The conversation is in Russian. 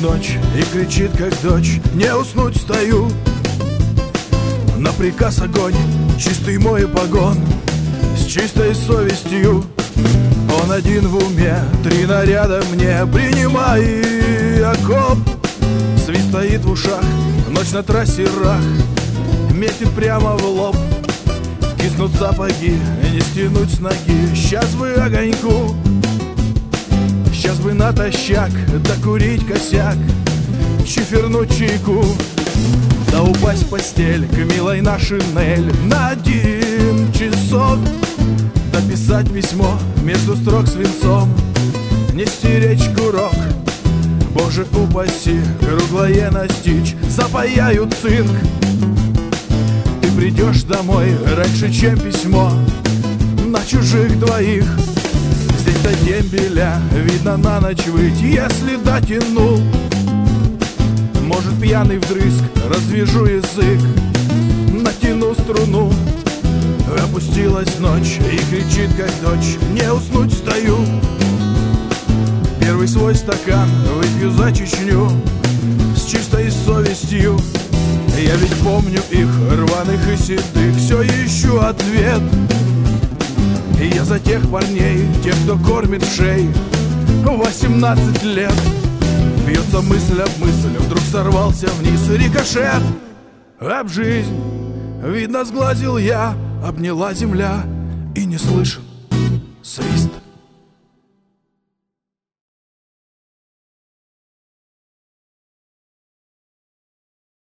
ночь и кричит, как дочь: не уснуть стою. На приказ огонь, чистый мой погон, с чистой совестью. Он один в уме, 3 наряда мне, принимай окоп. Свист стоит в ушах, ночь на трассе рах, метит прямо в лоб. Киснут сапоги, не стянуть с ноги. Сейчас бы огоньку, сейчас бы натощак, да курить косяк, чифернуть чайку, да упасть в постель к милой на шинель на 1 часок. Да писать письмо между строк свинцом, не стеречь курок. Боже упаси, круглое настичь, запаяют цинк. Ты придешь домой раньше, чем письмо на чужих двоих. Здесь-то дембеля видно на ночь выть, если дотянул. Может, пьяный вдрызг, развяжу язык, натяну струну. Опустилась ночь и кричит, как дочь: не уснуть стою. Первый свой стакан выпью за Чечню, с чистой совестью. Я ведь помню их, рваных и седых, все ищу ответ. И я за тех парней, тех, кто кормит шеи, 18 лет. Бьется мысль об мысль, вдруг сорвался вниз рикошет. Об жизнь, видно, сглазил я, обняла земля, и не слышен свист